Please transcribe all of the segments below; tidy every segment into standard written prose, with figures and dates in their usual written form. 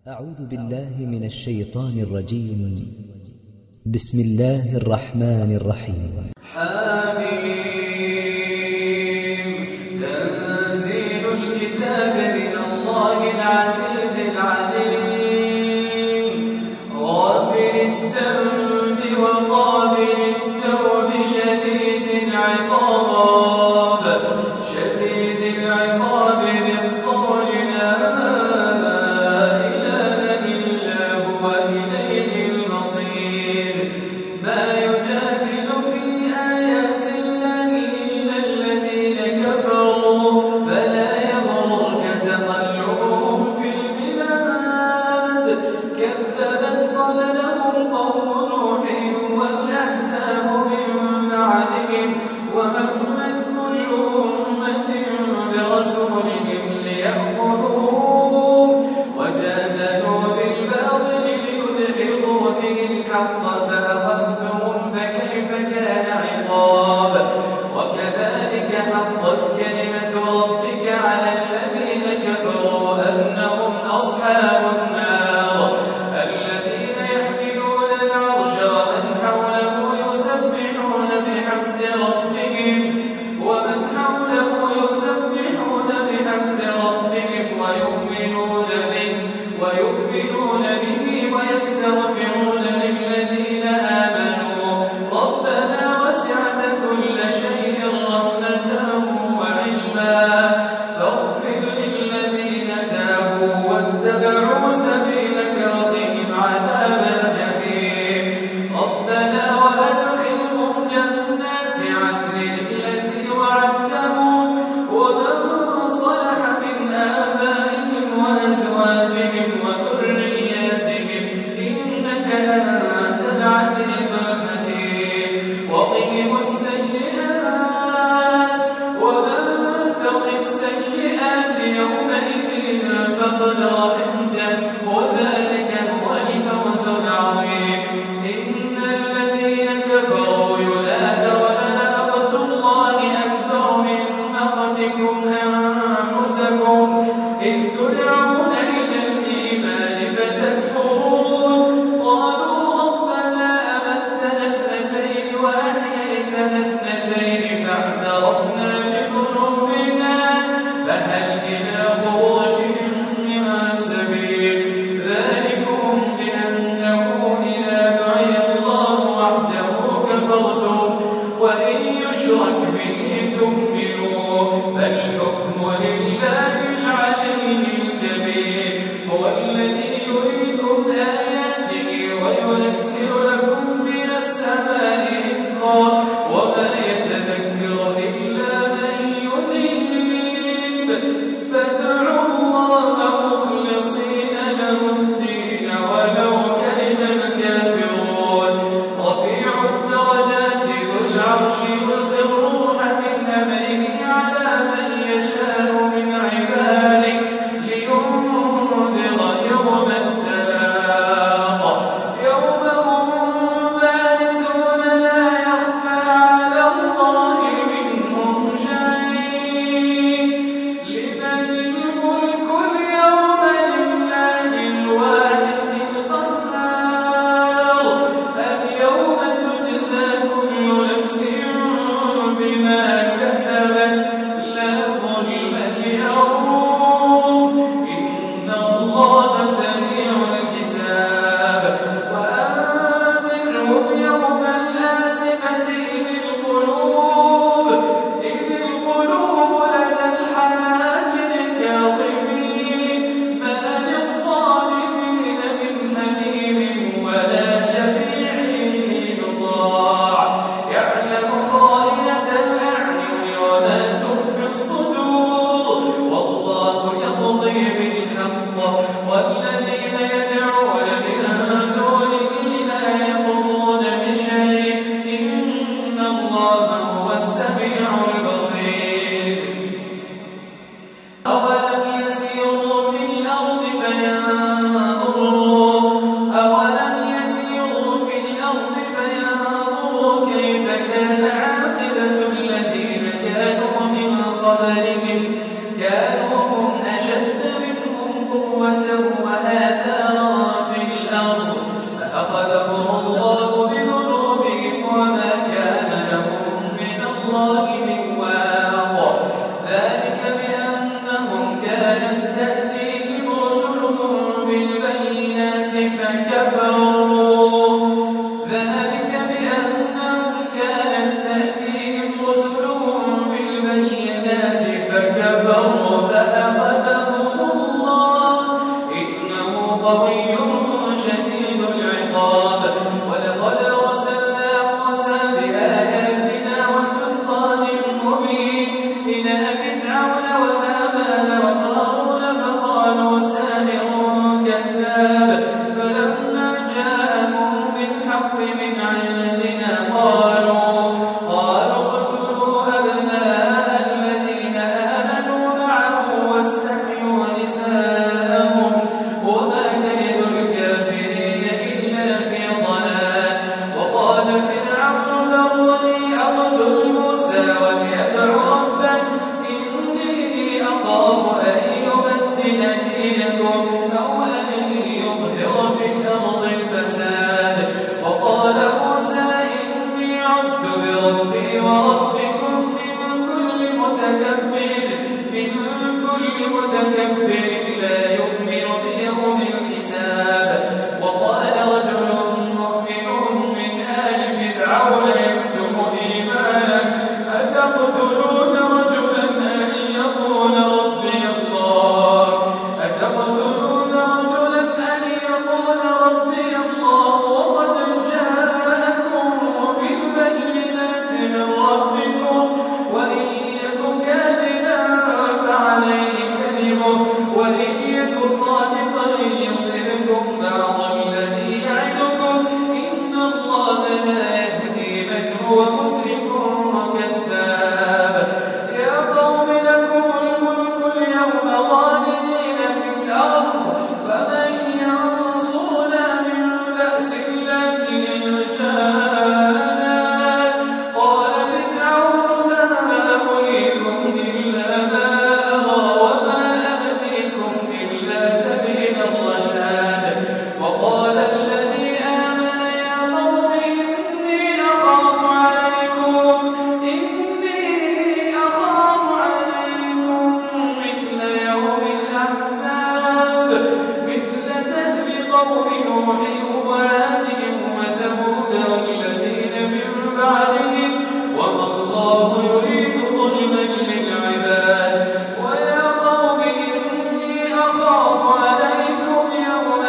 أعوذ بالله من الشيطان الرجيم. بسم الله الرحمن الرحيم. حميم. تنزيل الكتاب من الله العزيز العليم، غافر الذنب وقابل التوب شديد العقاب ذي الطول، لا إله إلا هو إليه المصير. ما يجادل في آيات الله إلا الذين كفروا، فلا يغررك تقلبهم في البلاد. كذبت قبلهم قوم نوح والأحزاب من بعدهم، وهمت كل أمة برسولهم ليأخذوه، وجادلوا بالباطل ليدحضوا به الحق، فأخذتهم فكيف كان عقاب. وكذلك حقت كلمة ربك على الذين كفروا أنهم أصحاب النار، الذين يحملون العرش ومن حوله يسبحون بحمد ربهم ويؤمنون به ويستغفرون للذين قوي شديد العقاب ولقد أرسلنا موسى بآياتنا وسلطان مبين إلى فرعون وهامان وقارون فقالوا ساحر كذاب فلما جاءهم بالحق من عندنا قالوا اقتلوا أبناء الذين آمنوا معه واستحيوا نساءهم وما كيد الكافرين إلا في ضلال وقال فرعون ذروني أقتل موسى وليدع ربه إني أخاف أن يبدل دينكم أو أن يظهر في الأرض الفساد وقال موسى إني عذت بربي وربكم من كل متكبر لا يؤمن بيوم الحساب وقال رجل مؤمن من آل فرعون يكتم إيمانه أتقتلون رجلا أن يقول ربي الله وقد جاءكم بالبينات من ربكم وإن يك كاذبا فعليه كذبه وإن يك صادقا يصبكم بعض الذي يعدكم إن الله لا يهدي من هو مسرف كذاب يا قوم لكم الملك اليوم ظاهرين في الأرض فمن ينصرنا من بأس الله إن جاءنا قال فرعون ما أريكم إلا ما أرى وما أهديكم إلا سبيل الرشاد وقال الذي آمن يا قوم إني أخاف عليكم مثل يوم الأحزاب مثل دأب قوم نوح وعاد وثمود والذين من بعدهم وما الله يريد ظلما للعباد ويا قوم إني أخاف عليكم يوم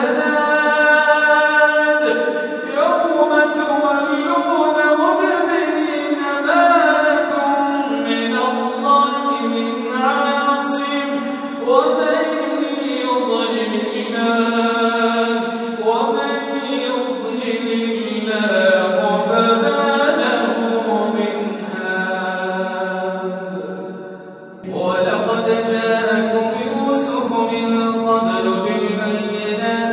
التناد يوم تولون مدبرين ما لكم من الله من عاصم ومن يضلل الله فما له من هاد ولقد جاءكم يوسف من قبل بالبينات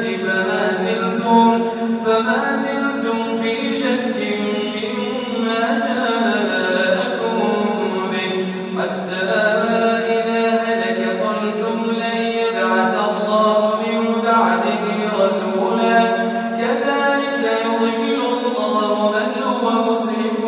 فما زلتم في شك مما جاءكم به حتى إذا هلك قلتم لن يبعث الله من بعده رسولا كذلك يضل الله من هو مسرف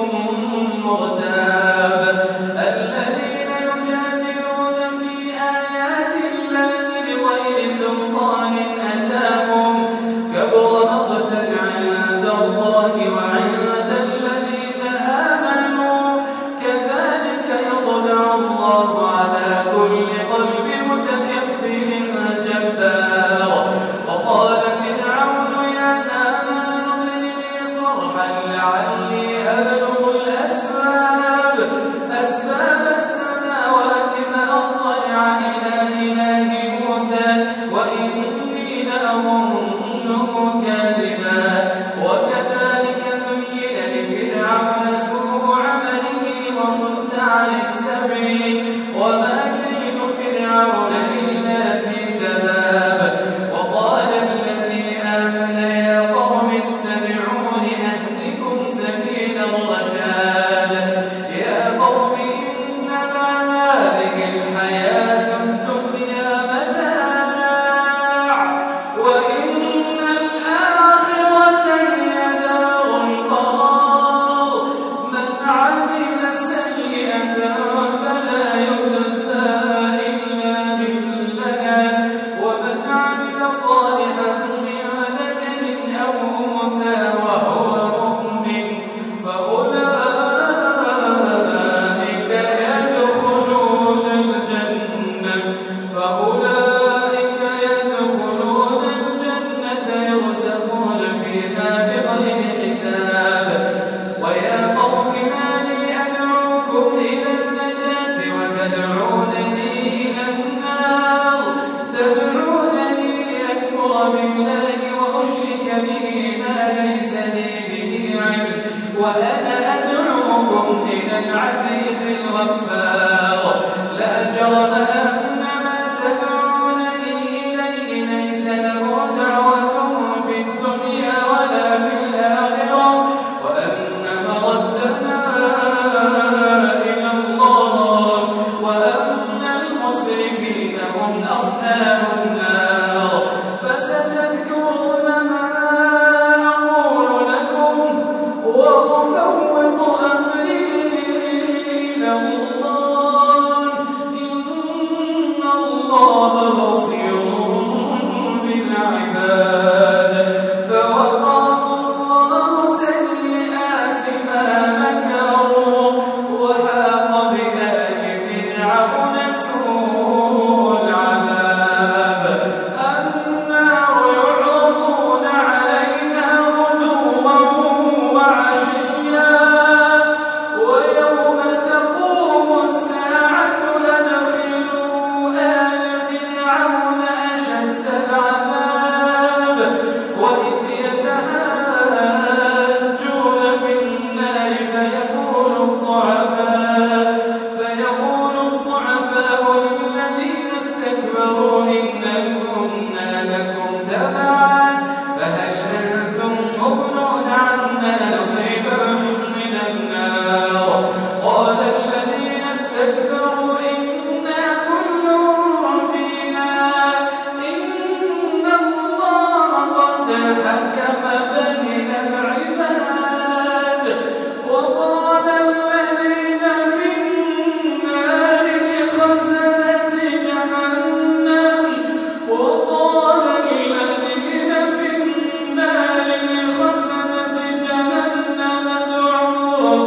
مرتاب الذين يجادلون في آيات الله بغير سلطان أتاهم كبر مقتا عند الله وعند الذين آمنوا كذلك يطبع الله على كل قلب متكبر جبار وقال فرعون يا هامان ابن لي صرحا لعلي أبلغ أسباب السماوات فأطلع إلى إله موسى وإني لأظنه كاذبا وكذلك زين لفرعون سوء عمله وصد عن السبيل وما كيد فرعون إلا في تباب وقال الذي آمن يا قوم اتبعون أهدكم سبيل الرشاد يا قوم إنما هذه الحياة الدنيا متاع وإن الآخرة هي دار القرار من عمل سيئة فلا يجزى إلا مثلها ومن عمل صالحا من ذكر أو أنثى وهو مؤمن فأولئك يدخلون الجنة بالله وأشرك به ما ليس لي به علم وأنا أدعوكم إلى العزيز الغفار لا جرم أن ما تدعونني إليه ليس له دعوة في الدنيا ولا في الآخرة وأن مردنا إلى الله وأن المسرفين هم أصحاب النار فستذكرون ما أقول لكم وأفوض أمري إلى الله إن الله بصير بالعباد فوقاه الله سيئات ما مكروا وحاق بآل فرعون سوء العذاب النار يعرضون عليها غدوا وعشيا ويوم تقوم الساعة أدخلوا آل فرعون أشد العذاب وإذ يتحاجون في النار فيقول الضعفاء للذين استكبروا إنا كنا لكم تبعا فهل أنتم مغنون عنا نصيبا من النار قال الذين استكبروا إنا كل فيها إن الله قد حكم بين العباد وقال الذين في النار لخزنة جهنم ادعوا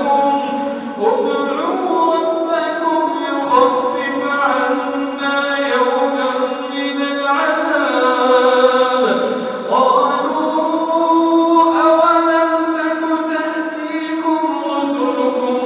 ربكم يخفف عنا يوما من العذاب قالوا أولم تك تأتيكم رسلكم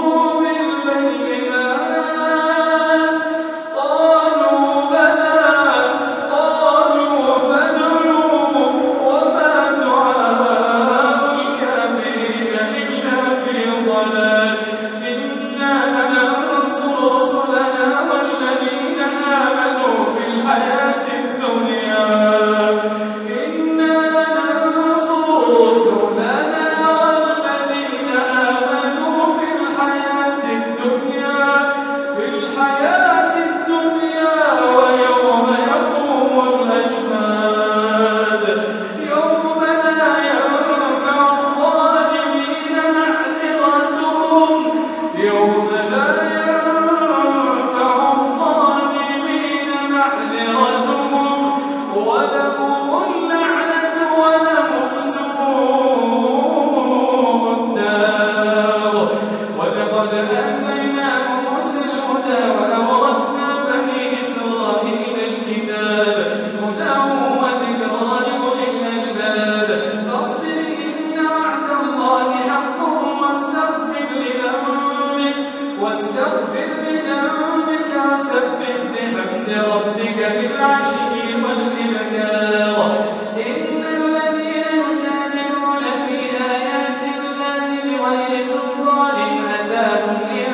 بالبينات قالوا بلى قالوا فادعوا وما دعاء الكافرين إلا في ضلال إنا لننصر رسلنا والذين آمنوا في الحياة الدنيا إنا لننصر رسلنا والذين آمنوا في الحياة الدنيا ويوم يقوم الأشهاد يوم لا ينفع الظالمين معذرتهم ولهم اللعنة ولهم سوء الدار ولقد آتينا موسى الهدى وأورثنا بني إسرائيل الكتاب هدى وذكرى لأولي الألباب فاصبر إن وعد الله حق واستغفر لذنبك وسبح بحمد ربك بالعشي والإبكار إن الذين يجادلون في آيات الله بغير سلطان أتاهم إن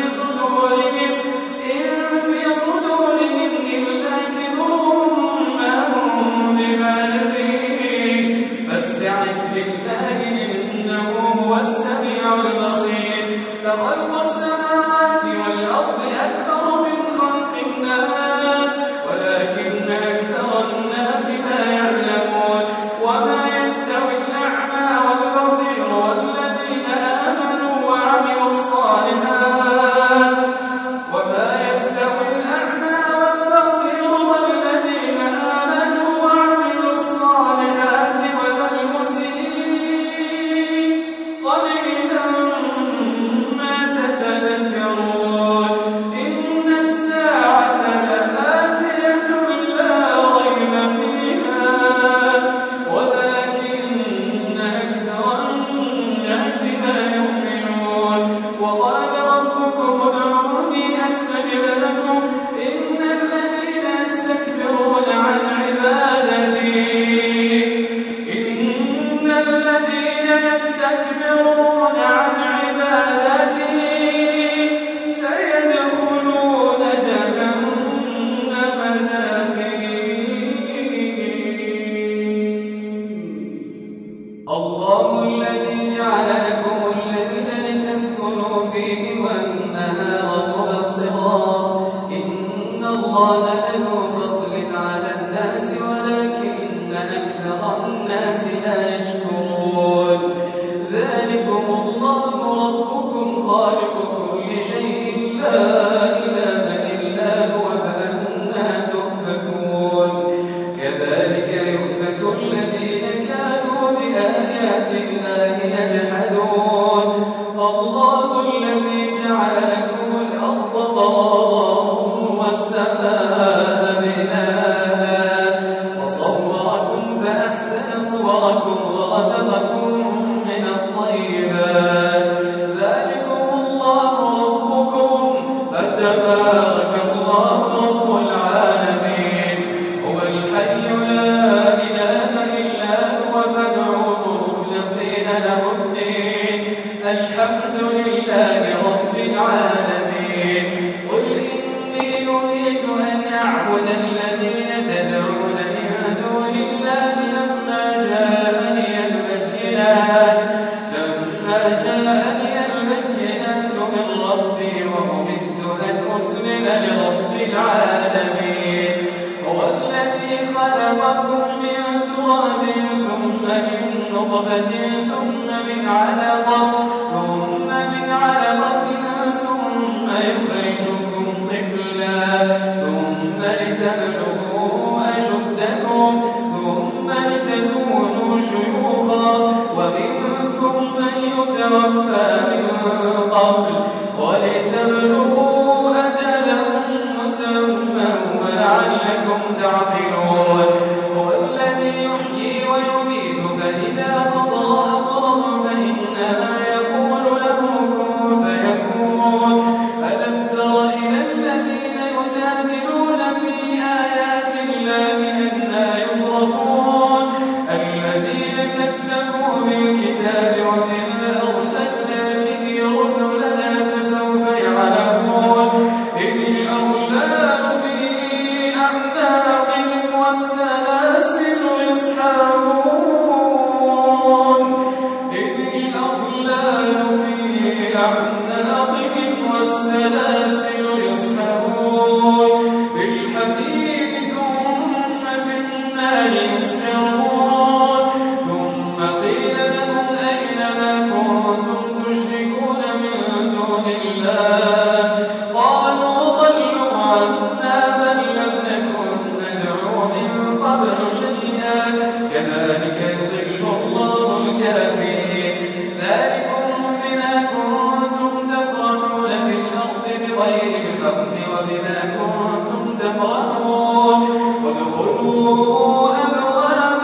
في صدورهم إلا كبر ما هم ببالغين فاستعذ بالله إنه هو السميع البصير فخلق السماوات والأرض أكبر من خلق الناس ولكن الناس لا يشكرون ذلكم الله ربكم خالق كل شيء لا إله إلا هو فأنى تؤفكون كذلك يؤفك الذين كانوا بآيات الله يجحدون الله الذي جعل لكم الأرض قرارا والسماء بناء وصوركم فأحسن صوركم ورزقكم من الطيبات ذلكم الله ربكم فتبارك الله رب العالمين هو الحي لا إله إلا هو فادعوه مخلصين له الدين الحمد لله رب العالمين قل إني نهيت أن أعبد الذين تدعون من دون الله لما جاءني البينات من ربي وأمرت أن أسلم لرب العالمين هو الذي خلقكم من تراب ثم من نطفة ثم من علقة ثم يخرجكم طفلا ثم لتبلغوا أشدكم ثم لتكونوا شيوخا ومنكم من يتوفى من قبل ولتبلغوا أجلا مسمى ولعلكم تعقلون هو الذي يحيي ويميت فإذا قضى أمرا فإنما يقول له كن فيكون ألم تر إلى الذين يجادلون في آيات الله أنى يصرفون الذين كذبوا بالكتاب وبما أرسلنا به رسلنا فسوف يعلمون إذ الأغلال في أعناقهم والسلاسل يسحبون إذ الأغلال في أعناقهم والسلاسل يسحبون في الحميم ثم في النار يسجرون ثم قيل لهم أين ما كنتم تشركون من دون الله قالوا ضلوا عنا بل لم نكن ندعو من قبل شيئا كذلك يضل الله الكافرين ذلكم بما كنتم تفرحون في الأرض بغير الحق وبما كنتم تفرحون ادخلوا أبواب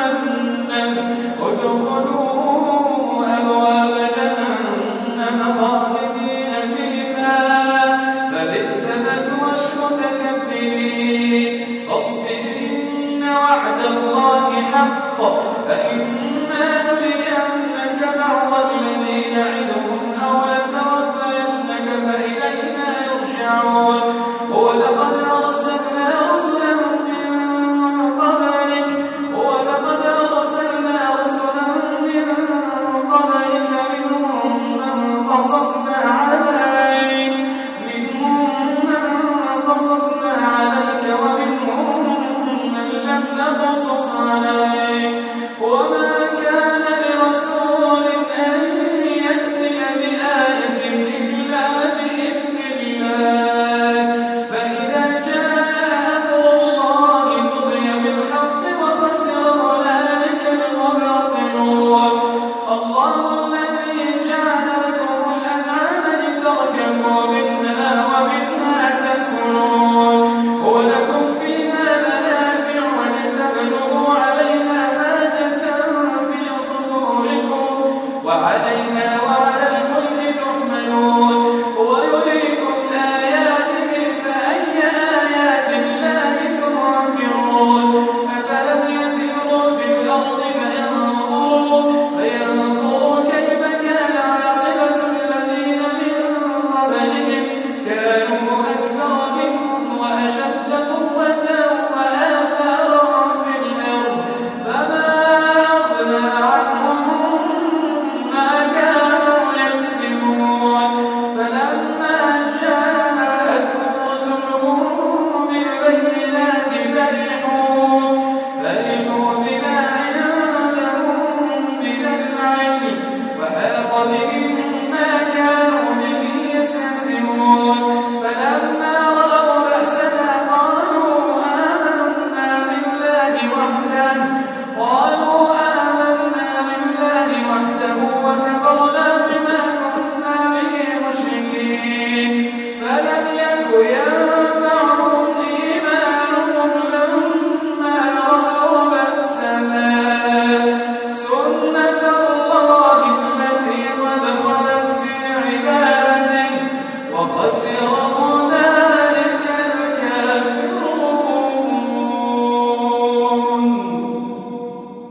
جهنم خالدين فيها فبئس مثوى المتكبرين اصبر إن وعد الله حق فإما نرينك